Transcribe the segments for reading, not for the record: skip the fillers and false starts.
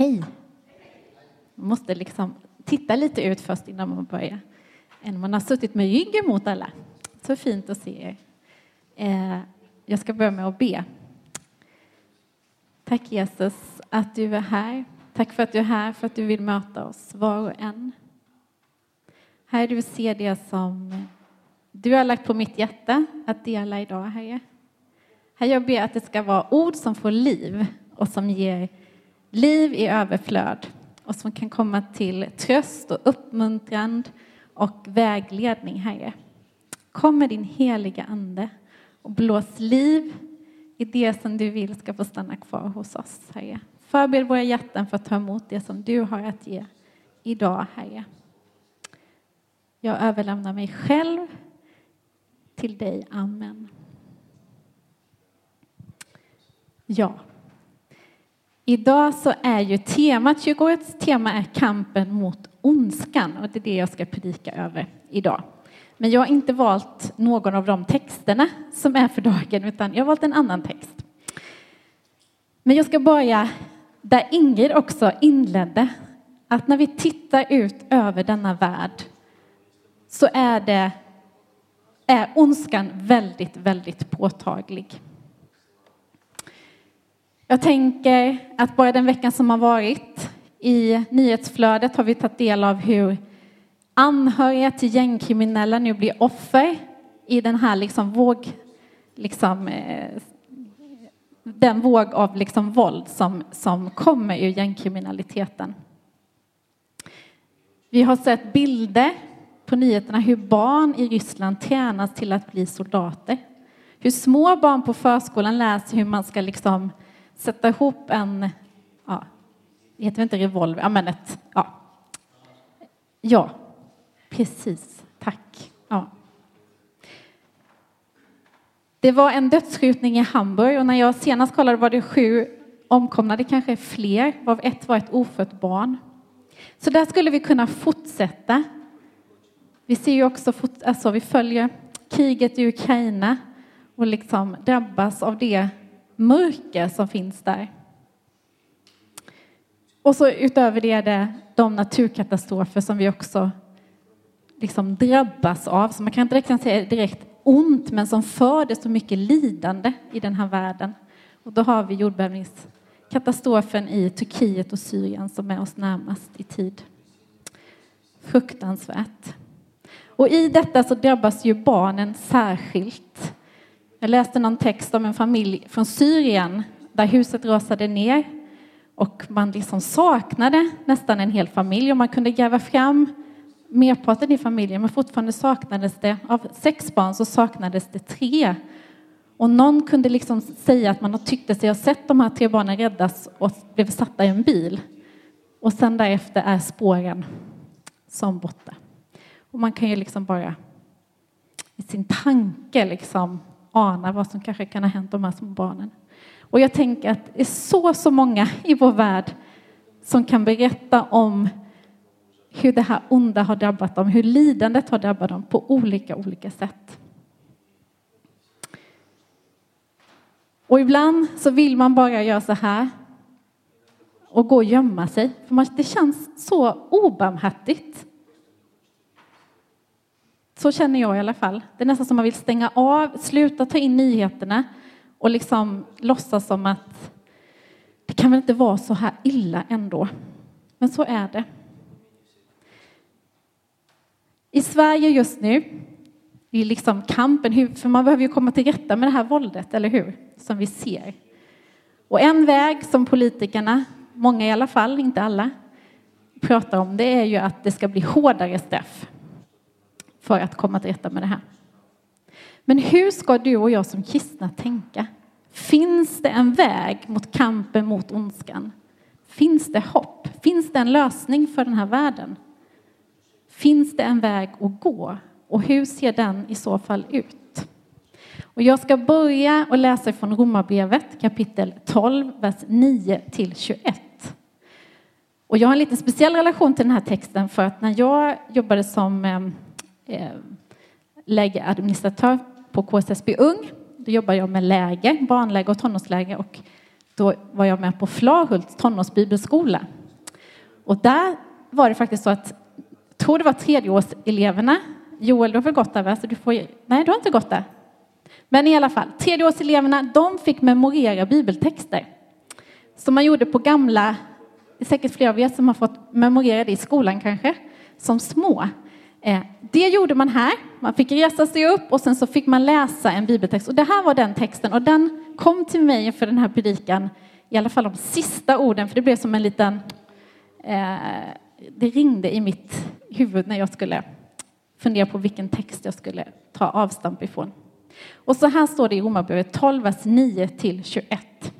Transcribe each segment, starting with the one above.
Hej. Man måste liksom titta lite ut först innan man börjar. Än man har suttit med ryggen mot alla. Så fint att se er. Jag ska börja med att be. Tack Jesus att du är här. Tack för att du är här, för att du vill möta oss var och en. Herre, du ser det som du har lagt på mitt hjärta att dela idag, Herre. Herre, jag ber att det ska vara ord som får liv och som ger liv i överflöd. Och som kan komma till tröst och uppmuntran och vägledning, Herre. Kom med din heliga ande och blås liv i det som du vill ska få stanna kvar hos oss, Herre. Förbered våra hjärtan för att ta emot det som du har att ge idag, Herre. Jag överlämnar mig själv till dig. Amen. Ja. Idag så är ju temat, 20-årets tema är kampen mot ondskan. Och det är det jag ska predika över idag. Men jag har inte valt någon av de texterna som är för dagen, utan jag har valt en annan text. Men jag ska börja där Ingrid också inledde. Att när vi tittar ut över denna värld så är ondskan väldigt, väldigt påtaglig. Jag tänker att bara den veckan som har varit i nyhetsflödet har vi tagit del av hur anhöriga till gängkriminella nu blir offer i den här den våg av våld som kommer ur gängkriminaliteten. Vi har sett bilder på nyheterna hur barn i Ryssland tränas till att bli soldater. Hur små barn på förskolan läser hur man ska sätta ihop en, det heter inte revolver, men ja, precis, tack. Ja. Det var en dödsskjutning i Hamburg och när jag senast kollade var det 7 omkomna, det kanske är fler, varav ett var ett ofött barn. Så där skulle vi kunna fortsätta. Vi ser ju också, vi följer kriget i Ukraina och drabbas av det mörker som finns där. Och så utöver det är det de naturkatastrofer som vi också drabbas av. Så man kan inte säga direkt ont, men som föder så mycket lidande i den här världen. Och då har vi jordbävningskatastrofen i Turkiet och Syrien som är oss närmast i tid. Fruktansvärt. Och i detta så drabbas ju barnen särskilt. Jag läste någon text om en familj från Syrien där huset rasade ner och man saknade nästan en hel familj och man kunde gräva fram merparten i familjen, men fortfarande saknades det, av 6 barn så saknades det 3. Och någon kunde säga att man tyckte sig ha sett de här 3 barnen räddas och blev satta i en bil. Och sen därefter är spåren som borta. Och man kan ju bara i sin tanke ana vad som kanske kan ha hänt de här små barnen. Och jag tänker att det är så många i vår värld som kan berätta om hur det här onda har drabbat dem, hur lidandet har drabbat dem på olika sätt. Och ibland så vill man bara göra så här och gå och gömma sig. För det känns så obarmhärtigt. Så känner jag i alla fall. Det är nästan som man vill stänga av, sluta ta in nyheterna och låtsas som att det kan väl inte vara så här illa ändå. Men så är det. I Sverige just nu är kampen, för man behöver ju komma till rätta med det här våldet, eller hur? Som vi ser. Och en väg som politikerna, många i alla fall, inte alla, pratar om, det är ju att det ska bli hårdare straff för att komma till rätta med det här. Men hur ska du och jag som kristna tänka? Finns det en väg mot kampen mot ondskan? Finns det hopp? Finns det en lösning för den här världen? Finns det en väg att gå? Och hur ser den i så fall ut? Och jag ska börja och läsa från Romarbrevet kapitel 12, vers 9-21. Och jag har en lite speciell relation till den här texten för att när jag jobbade som lägeradministratör på KSSB Ung, då jobbade jag med läger, barnläger och tonårsläger och då var jag med på Flahults tonårsbibelskola. Och där var det faktiskt så att, jag tror det var tredjeårseleverna. Joel, du har väl gått där, va? Så nej, du har inte gått där. Men i alla fall, tredjeårseleverna, de fick memorera bibeltexter. Som man gjorde på gamla, det är säkert flera av er som har fått memorera det i skolan kanske, som små. Det gjorde man här. Man fick resa sig upp och sen så fick man läsa en bibeltext. Och det här var den texten och den kom till mig för den här predikan, i alla fall de sista orden, för det blev som en liten, det ringde i mitt huvud när jag skulle fundera på vilken text jag skulle ta avstamp ifrån. Och så här står det i Romarbrevet 12, vers 9-21.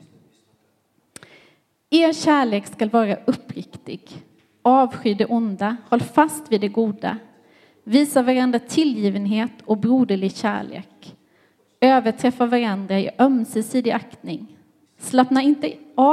Er kärlek ska vara uppriktig. Avsky det onda, håll fast vid det goda. Visa varandra tillgivenhet och broderlig kärlek. Överträffa varandra i ömsesidig aktning. Slappna inte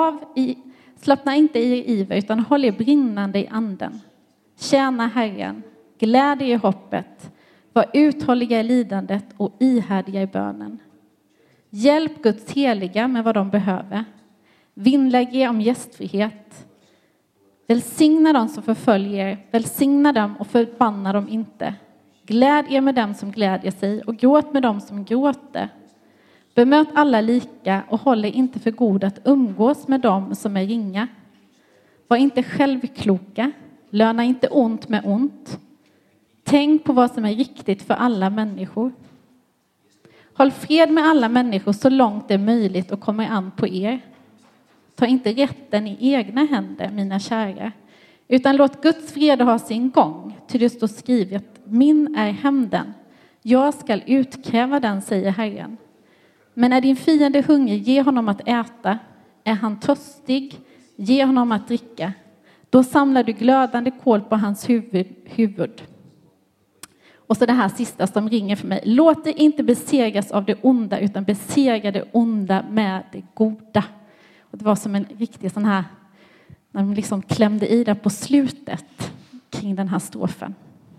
i er iver utan håll er brinnande i anden. Tjäna Herren, gläd er i hoppet. Var uthålliga i lidandet och ihärdiga i bönen. Hjälp Guds heliga med vad de behöver. Vinnlägg er om gästfrihet. Välsigna dem som förföljer, välsigna dem och förbanna dem inte. Gläd er med dem som glädjer sig och gråt med dem som gråter. Bemöt alla lika och håll er inte för god att umgås med dem som är ringa. Var inte självkloka, löna inte ont med ont. Tänk på vad som är riktigt för alla människor. Håll fred med alla människor så långt det är möjligt och kommer an på er. Ta inte rätten i egna händer, mina kära, utan låt Guds fred ha sin gång. Till det står skrivet, min är hämnden. Jag skall utkräva den, säger Herren. Men är din fiende hungrig, ge honom att äta. Är han törstig, ge honom att dricka. Då samlar du glödande kol på hans huvud. Och så det här sista som ringer för mig. Låt dig inte besegras av det onda, utan besegra det onda med det goda. Och det var som en riktig sån här, när de liksom klämde i där på slutet kring den här strofen.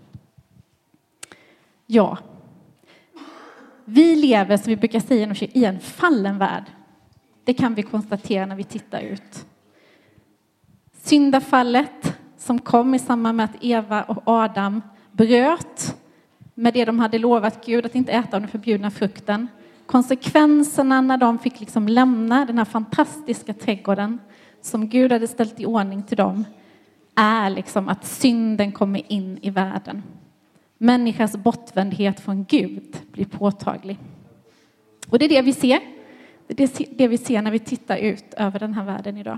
Ja, vi lever, som vi brukar säga, i en fallen värld. Det kan vi konstatera när vi tittar ut. Syndafallet som kom i samband med att Eva och Adam bröt med det de hade lovat Gud, att inte äta av den förbjudna frukten. Konsekvenserna när de fick liksom lämna den här fantastiska trädgården som Gud hade ställt i ordning till dem, är liksom att synden kommer in i världen. Människans bortvändhet från Gud blir påtaglig. Och det är det vi ser. Det är det vi ser när vi tittar ut över den här världen idag.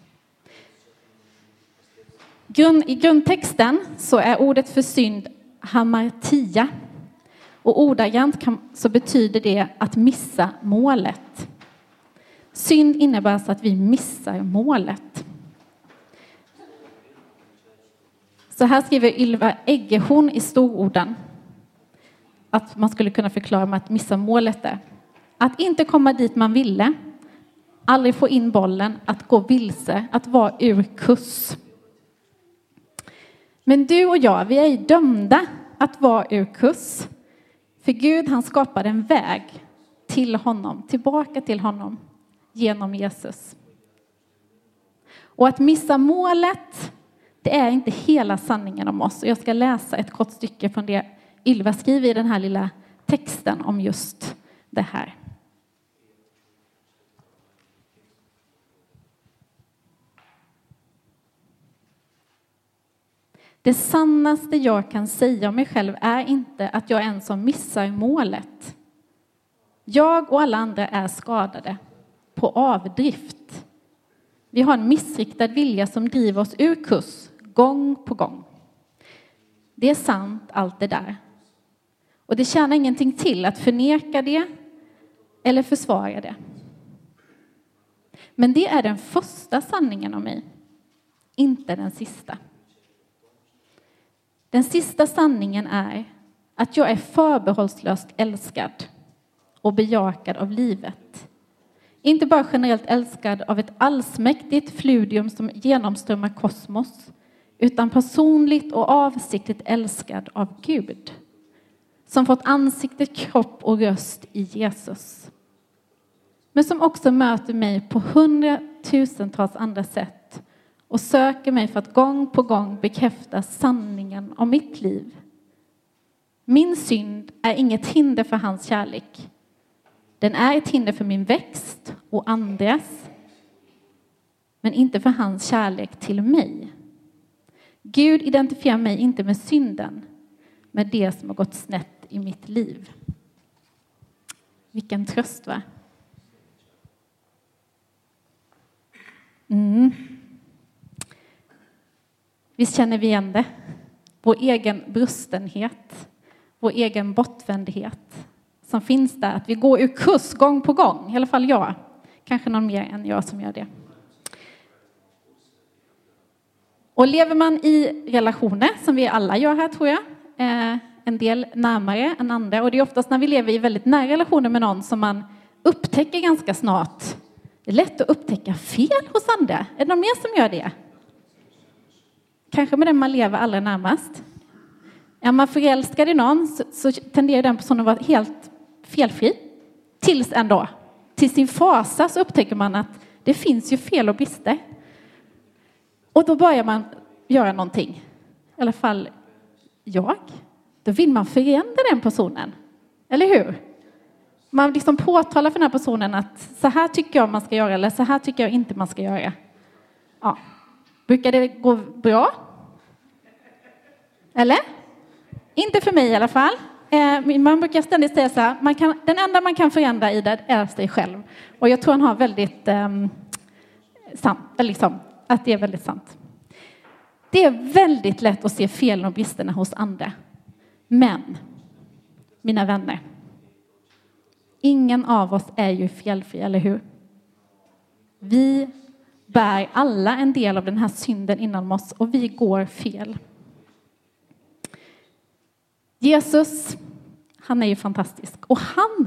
I grundtexten så är ordet för synd hamartia. Och ordagrant så betyder det att missa målet. Synd innebär alltså att vi missar målet. Så här skriver Ylva Eggehorn i stororden. Att man skulle kunna förklara med att missa målet är. Att inte komma dit man ville. Aldrig få in bollen. Att gå vilse. Att vara ur kurs. Men du och jag, vi är dömda att vara ur kurs. För Gud, han skapade en väg till honom, tillbaka till honom, genom Jesus. Och att missa målet, det är inte hela sanningen om oss. Och jag ska läsa ett kort stycke från det Ylva skriver i den här lilla texten om just det här. Det sannaste jag kan säga om mig själv är inte att jag är en som missar målet. Jag och alla andra är skadade på avdrift. Vi har en missriktad vilja som driver oss ur kurs gång på gång. Det är sant allt det där. Och det tjänar ingenting till att förneka det eller försvara det. Men det är den första sanningen om mig, inte den sista. Den sista sanningen är att jag är förbehållslöst älskad och bejakad av livet. Inte bara generellt älskad av ett allsmäktigt fludium som genomströmmar kosmos, utan personligt och avsiktligt älskad av Gud, som fått ansiktet, kropp och röst i Jesus. men som också möter mig på 100,000-tals andra sätt och söker mig för att gång på gång bekräfta sanningen om mitt liv. Min synd är inget hinder för hans kärlek. Den är ett hinder för min växt och andras, men inte för hans kärlek till mig. Gud identifierar mig inte med synden, med det som har gått snett i mitt liv. Vilken tröst, va? Visst känner vi igen det? Vår egen brustenhet, vår egen bortvändhet som finns där. Att vi går ur kurs gång på gång, i alla fall jag. Kanske någon mer än jag som gör det. Och lever man i relationer, som vi alla gör här tror jag, en del närmare än andra. Och det är oftast när vi lever i väldigt nära relationer med någon som man upptäcker ganska snart. Det är lätt att upptäcka fel hos andra. Är det någon mer som gör det? Kanske med den man lever allra närmast. Är man förälskad i någon så tenderar den personen att vara helt felfri. Tills ändå. Till sin fasa så upptäcker man att det finns ju fel och brister. Och då börjar man göra någonting. I alla fall Då vill man förändra den personen. Eller hur? Man liksom påtalar för den här personen att så här tycker jag man ska göra eller så här tycker jag inte man ska göra. Ja. Brukar det gå bra? Eller? Inte för mig i alla fall. Man brukar ständigt säga så här, den enda man kan förändra i det är sig själv. Och jag tror han har väldigt sant, liksom, att det är väldigt sant. Det är väldigt lätt att se fel och bristerna hos andra. Men, mina vänner, ingen av oss är ju felfri, eller hur? Vi bär alla en del av den här synden inom oss och vi går fel. Jesus, han är ju fantastisk. Och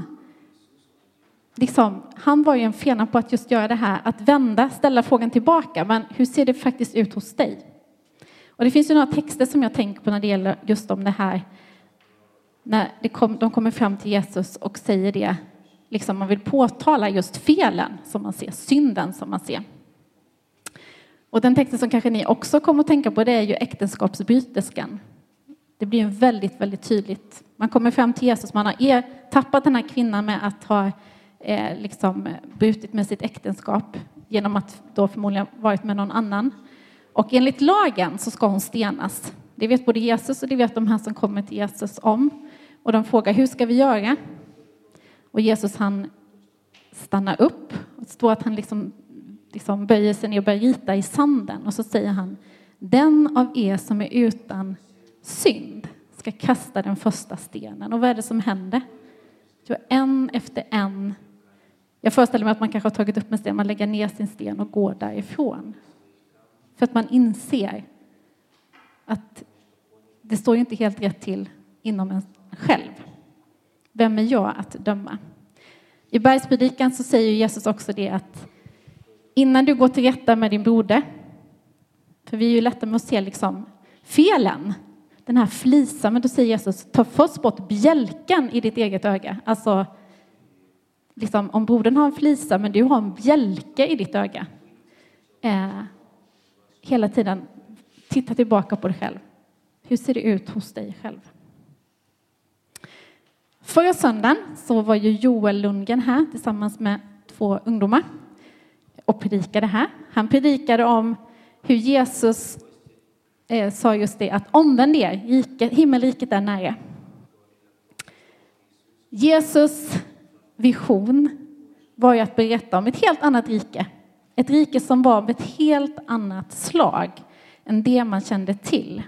han var ju en fena på att just göra det här. Att vända, ställa frågan tillbaka. Men hur ser det faktiskt ut hos dig? Och det finns ju några texter som jag tänker på när det gäller just om det här. När de kommer fram till Jesus och säger det. Liksom man vill påtala just felen som man ser. Synden som man ser. Och den texten som kanske ni också kommer att tänka på, det är ju äktenskapsbryterskan. Det blir väldigt, väldigt tydligt. Man kommer fram till Jesus, man har tappat den här kvinnan med att ha brutit med sitt äktenskap genom att då förmodligen varit med någon annan. Och enligt lagen så ska hon stenas. Det vet både Jesus och det vet de här som kommer till Jesus om. Och de frågar, hur ska vi göra? Och Jesus han stannar upp. Och det står att han liksom böjer sig ner och börjar rita i sanden. Och så säger han, den av er som är utan synd ska kasta den första stenen. Och vad är det som händer? Så en efter en. Jag föreställer mig att man kanske har tagit upp en sten. Man lägger ner sin sten och går därifrån. För att man inser att det står ju inte helt rätt till inom en själv. Vem är jag att döma? I bergspredikan så säger Jesus också det att innan du går till rätta med din broder, för vi är ju lätta med att se felen, den här flisan, men då säger Jesus, ta först bort bjälkan i ditt eget öga. Alltså, om brodern har en flisa men du har en bjälke i ditt öga. Hela tiden titta tillbaka på dig själv. Hur ser det ut hos dig själv? Förra söndagen så var ju Joel Lundgren här tillsammans med 2 ungdomar och predikade här. Han predikade om hur Jesus sa just det, att omvänd er, himmelriket är nära. Jesus vision var ju att berätta om ett helt annat rike. Ett rike som var av ett helt annat slag än det man kände till.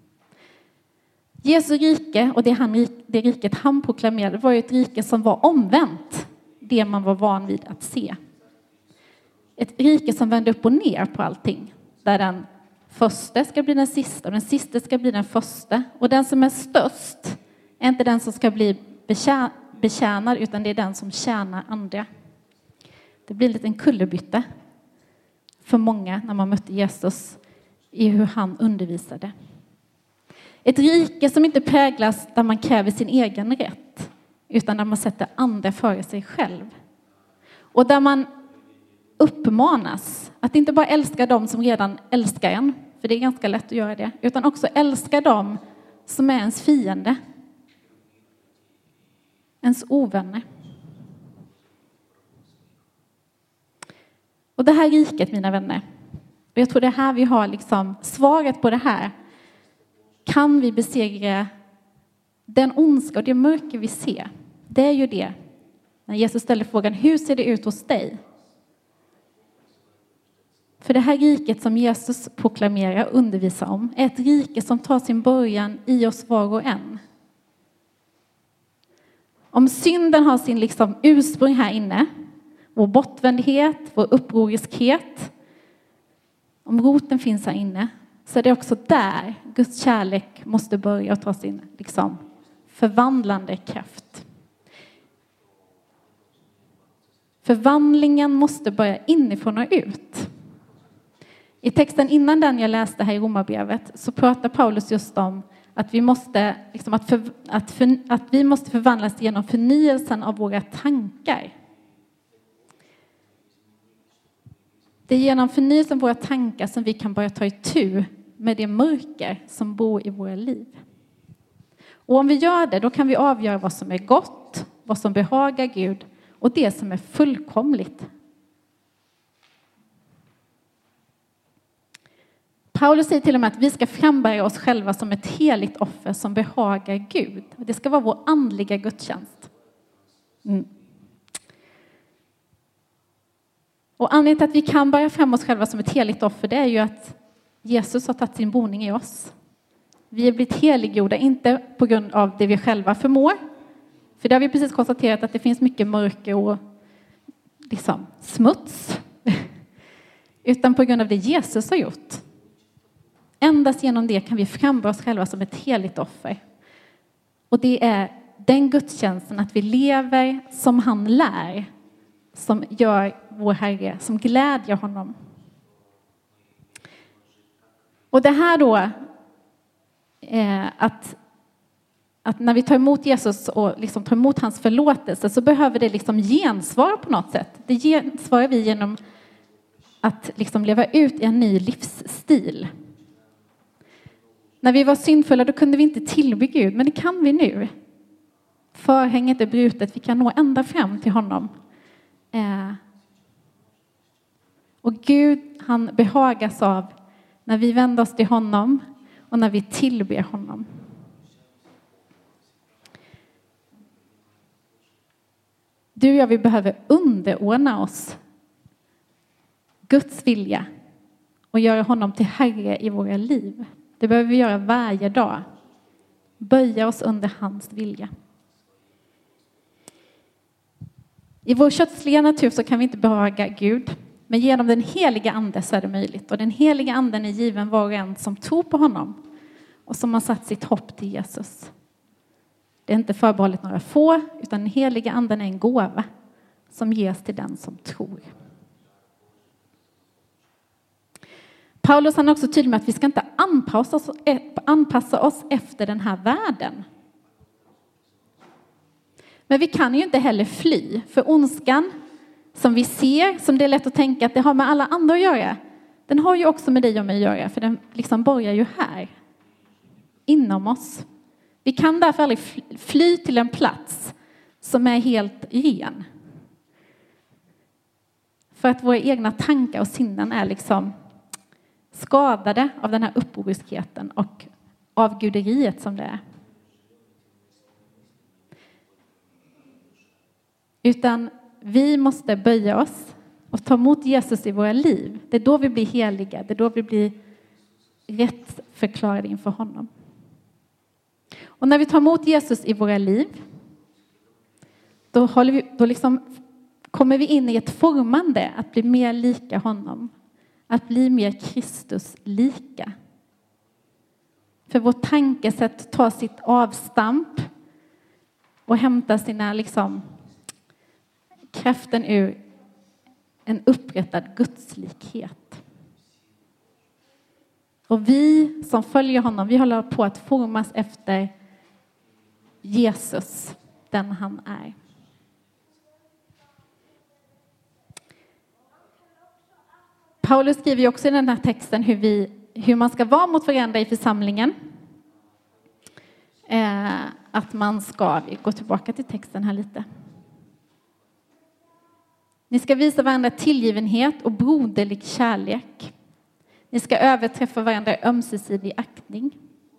Jesu rike och det riket han proklamerade var ju ett rike som var omvänt det man var van vid att se. Ett rike som vände upp och ner på allting. Där den första ska bli den sista och den sista ska bli den första. Och den som är störst är inte den som ska bli betjänad utan det är den som tjänar andra. Det blir en liten kullerbytta för många när man mötte Jesus i hur han undervisade. Ett rike som inte präglas där man kräver sin egen rätt utan där man sätter andra före sig själv. Och där man uppmanas att inte bara älska dem som redan älskar en, för det är ganska lätt att göra det, utan också älska dem som är ens fiende. Ens ovänner. Och det här riket, mina vänner, och jag tror det är här vi har liksom svaret på det här. Kan vi besegra den ondska och det mörker vi ser? Det är ju det. När Jesus ställer frågan, hur ser det ut hos dig? För det här riket som Jesus proklamerar och undervisar om är ett rike som tar sin början i oss var och en. Om synden har sin liksom ursprung här inne, vår bortvändhet, vår upproriskhet, om roten finns här inne, så är det också där Guds kärlek måste börja och ta sin liksom förvandlande kraft. Förvandlingen måste börja inifrån och ut. I texten innan den jag läste här i Romarbrevet så pratar Paulus just om att vi måste, liksom att vi måste förvandlas genom förnyelsen av våra tankar. Det är genom förnyelsen av våra tankar som vi kan börja ta itu med det mörker som bor i våra liv. Och om vi gör det, då kan vi avgöra vad som är gott, vad som behagar Gud och det som är fullkomligt. Paulus säger till och med att vi ska frambära oss själva som ett heligt offer som behagar Gud. Det ska vara vår andliga gudstjänst. Och anledningen till att vi kan bära fram oss själva som ett heligt offer, det är ju att Jesus har tagit sin boning i oss. Vi är blivit heliggjorda, inte på grund av det vi själva förmår. För det har vi precis konstaterat att det finns mycket mörker och liksom smuts. Utan på grund av det Jesus har gjort. Endast genom det kan vi frambära oss själva som ett heligt offer. Och det är den gudstjänsten att vi lever som han lär. Som gör vår Herre, som glädjer honom. Och det här då, att när vi tar emot Jesus och liksom tar emot hans förlåtelse så behöver det liksom gensvara på något sätt. Det gensvarar vi genom att liksom leva ut i en ny livsstil. När vi var syndfulla då kunde vi inte tillbe Gud, men det kan vi nu. Förhänget är brutet, vi kan nå ända fram till honom. Och Gud, han behagas av när vi vänder oss till honom och när vi tillber honom. Du och jag, vi behöver underordna oss Guds vilja och göra honom till Herre i våra liv. Det behöver vi göra varje dag. Böja oss under hans vilja. I vår kötsliga natur så kan vi inte behaga Gud. Men genom den heliga ande så är det möjligt. Och den heliga anden är given var och en som tror på honom. Och som har satt sitt hopp till Jesus. Det är inte förbehållet några få. Utan den heliga anden är en gåva. Som ges till den som tror. Paulus han är också tydlig med att vi ska inte anpassa oss efter den här världen. Men vi kan ju inte heller fly. För ondskan som vi ser, som det är lätt att tänka att det har med alla andra att göra. Den har ju också med dig och mig att göra. För den liksom börjar ju här. Inom oss. Vi kan därför aldrig fly till en plats som är helt ren. För att våra egna tankar och sinnen är liksom skadade av den här upproriskheten och av guderiet som det är. Utan vi måste böja oss och ta emot Jesus i våra liv. Det är då vi blir heliga. Det är då vi blir rätt förklarade inför honom. Och när vi tar emot Jesus i våra liv, då kommer vi in i ett formande att bli mer lika honom. Att bli mer Kristus lika. För vårt tankesätt tar sitt avstamp och hämtar sina kraften ur en upprättad gudslikhet. Och vi som följer honom, vi håller på att formas efter Jesus, den han är. Paulus skriver ju också i den här texten hur man ska vara mot varandra i församlingen. Att man ska, vi går tillbaka till texten här lite. Ni ska visa varandra tillgivenhet och broderlig kärlek. Ni ska överträffa varandra i ömsesidig aktning.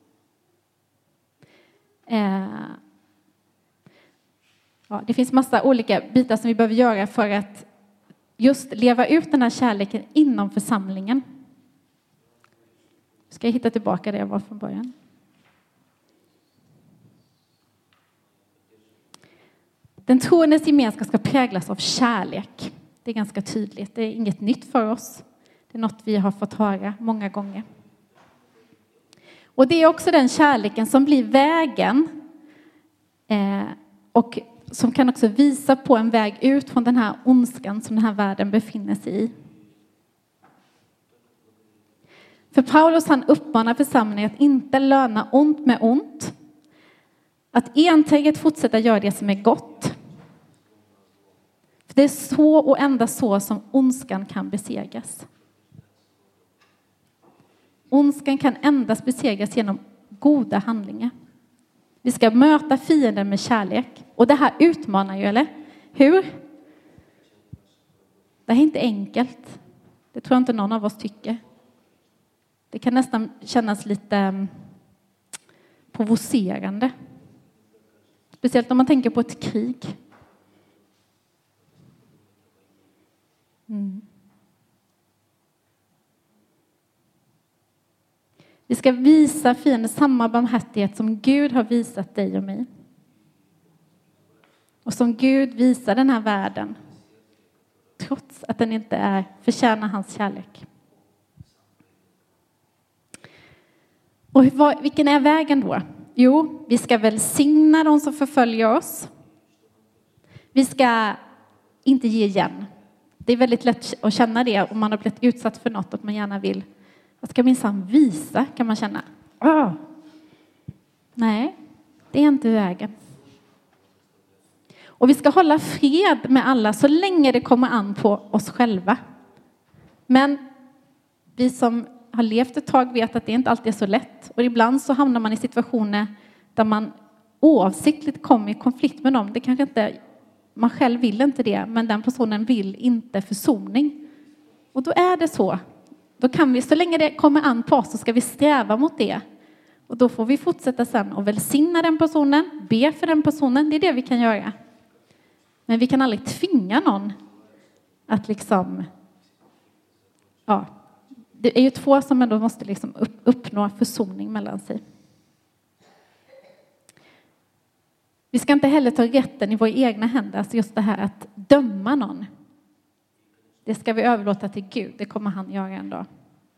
Det finns massa olika bitar som vi behöver göra för att just leva ut den här kärleken inom församlingen. Ska jag hitta tillbaka där jag var från början? Den troendes gemenskap ska präglas av kärlek. Det är ganska tydligt. Det är inget nytt för oss. Det är något vi har fått höra många gånger. Och det är också den kärleken som blir vägen. Och som kan också visa på en väg ut från den här ondskan som den här världen befinner sig i. För Paulus, han uppmanar församlingen att inte löna ont med ont. Att enträget fortsätta göra det som är gott. För det är så och endast så som ondskan kan besegras. Ondskan kan endast besegras genom goda handlingar. Vi ska möta fienden med kärlek. Och det här utmanar ju, eller? Hur? Det här är inte enkelt. Det tror jag inte någon av oss tycker. Det kan nästan kännas lite provocerande. Speciellt om man tänker på ett krig. Vi ska visa fienden samma barmhärtighet som Gud har visat dig och mig. Och som Gud visar den här världen. Trots att den inte förtjänar hans kärlek. Och vilken är vägen då? Jo, vi ska välsigna de som förföljer oss. Vi ska inte ge igen. Det är väldigt lätt att känna det om man har blivit utsatt för något att man gärna vill. Jag ska minsann visa, kan man känna. Nej, det är inte vägen. Och vi ska hålla fred med alla så länge det kommer an på oss själva. Men vi som har levt ett tag vet att det inte alltid är så lätt. Och ibland så hamnar man i situationer där man oavsiktligt kommer i konflikt med dem. Det kanske inte, man själv vill inte det, men den personen vill inte försoning. Och då är det så. Då kan vi, så länge det kommer an på oss, så ska vi sträva mot det. Och då får vi fortsätta sen och välsigna den personen, be för den personen. Det är det vi kan göra. Men vi kan aldrig tvinga någon att liksom, det är ju två som ändå måste liksom uppnå försoning mellan sig. Vi ska inte heller ta rätten i våra egna händer, alltså just det här att döma någon. Det ska vi överlåta till Gud, det kommer han göra en dag.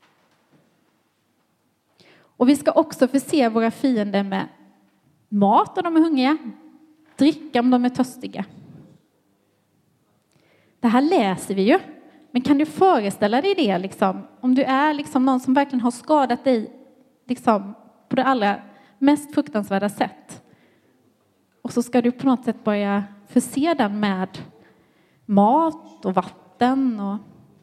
Och vi ska också förse våra fiender med mat om de är hungriga, dricka om de är törstiga. Det här läser vi ju. Men kan du föreställa dig det liksom? Om du är liksom någon som verkligen har skadat dig liksom, på det allra mest fruktansvärda sätt. Och så ska du på något sätt börja förse den med mat och vatten. Och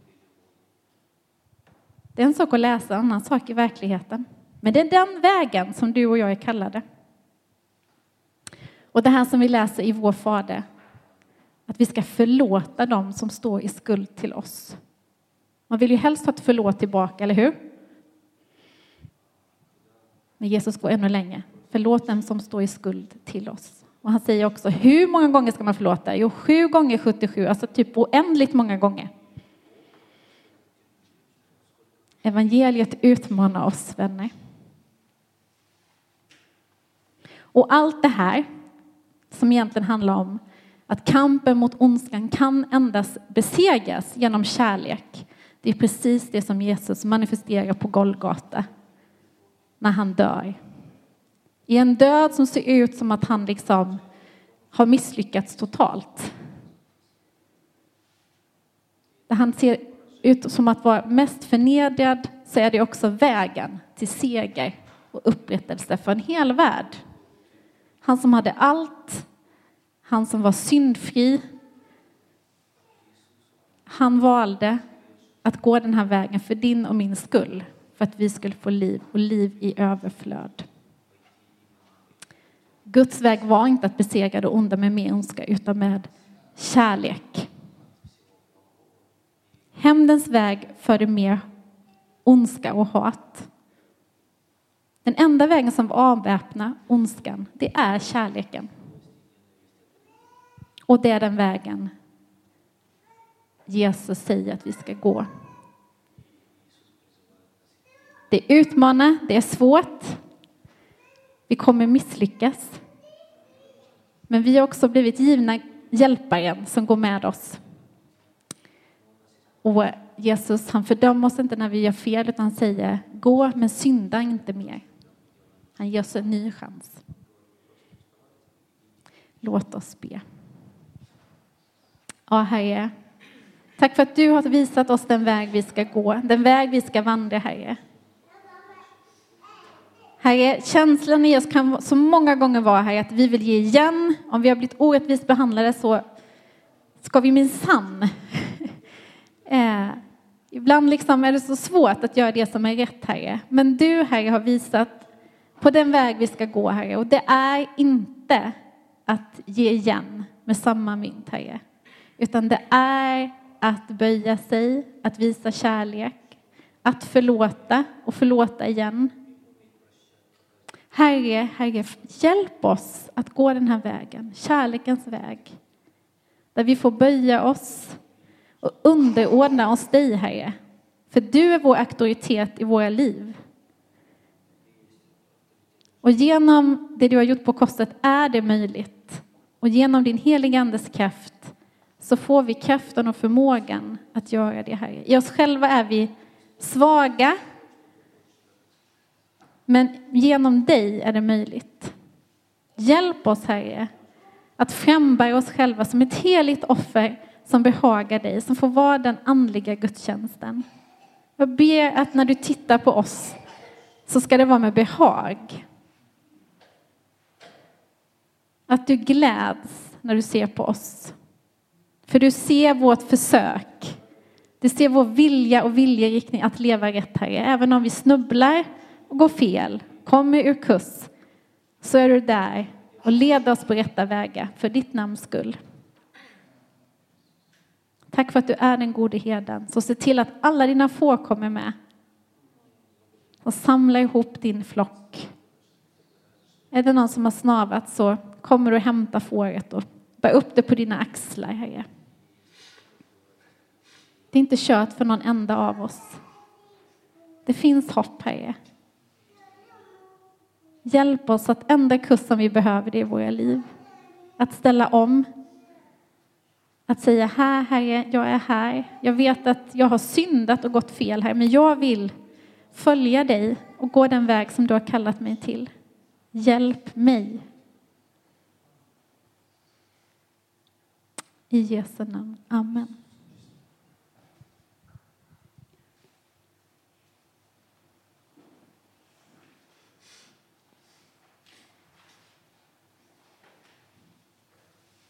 det är en sak att läsa, en annan sak i verkligheten. Men det är den vägen som du och jag är kallade. Och det här som vi läser i vår Fader. Att vi ska förlåta dem som står i skuld till oss. Man vill ju helst ha ett förlåt tillbaka, eller hur? Men Jesus går ännu längre. Förlåt dem som står i skuld till oss. Och han säger också, hur många gånger ska man förlåta? Jo, 7 gånger 77, alltså typ oändligt många gånger. Evangeliet utmanar oss, vänner. Och allt det här som egentligen handlar om att kampen mot ondskan kan endast besegras genom kärlek. Det är precis det som Jesus manifesterar på Golgata när han dör. I en död som ser ut som att han liksom har misslyckats totalt. Där han ser ut som att vara mest förnedrad, så är det också vägen till seger och upprättelse för en hel värld. Han som hade allt, han som var syndfri, han valde att gå den här vägen för din och min skull. För att vi skulle få liv och liv i överflöd. Guds väg var inte att besegra det onda med mer ondska utan med kärlek. Hämndens väg förde mer ondska och hat. Den enda vägen som avväpnar ondskan, det är kärleken. Och det är den vägen Jesus säger att vi ska gå. Det utmanar, det är svårt. Vi kommer misslyckas. Men vi har också blivit givna hjälparen som går med oss. Och Jesus, han fördömer oss inte när vi gör fel, utan han säger, gå men synda inte mer. Han ger oss en ny chans. Låt oss be. Ja, Herre. Tack för att du har visat oss den väg vi ska gå. Den väg vi ska vandra, Herre. Herre, känslan i oss kan så många gånger vara, Herre, att vi vill ge igen. Om vi har blivit orättvist behandlade så ska vi minsann. Ibland liksom är det så svårt att göra det som är rätt, Herre. Men du, Herre, har visat på den väg vi ska gå, Herre. Och det är inte att ge igen med samma mynt, Herre. Utan det är att böja sig, att visa kärlek, att förlåta och förlåta igen. Herre, hjälp oss att gå den här vägen, kärlekens väg. Där vi får böja oss och underordna oss dig, Herre. För du är vår auktoritet i våra liv. Och genom det du har gjort på korset är det möjligt. Och genom din heliga andes kraft så får vi kraften och förmågan att göra det, Herre. I oss själva är vi svaga. Men genom dig är det möjligt. Hjälp oss, Herre, att frambära oss själva som ett heligt offer som behagar dig, som får vara den andliga gudstjänsten. Jag ber att när du tittar på oss så ska det vara med behag. Att du gläds när du ser på oss. För du ser vårt försök. Du ser vår vilja och viljeriktning att leva rätt, Herre. Även om vi snubblar och går fel, kommer ur kurs, så är du där och leder oss på rätta vägar för ditt namns skull. Tack för att du är den gode herden. Så se till att alla dina får kommer med. Och samla ihop din flock. Är det någon som har snavat så kommer du hämta fåret och bär upp det på dina axlar, Herre. Det är inte kört för någon enda av oss. Det finns hopp, Herre. Hjälp oss att ändra kursen vi behöver det i våra liv. Att ställa om. Att säga, här, Herre, jag är här. Jag vet att jag har syndat och gått fel här. Men jag vill följa dig och gå den väg som du har kallat mig till. Hjälp mig. I Jesu namn. Amen.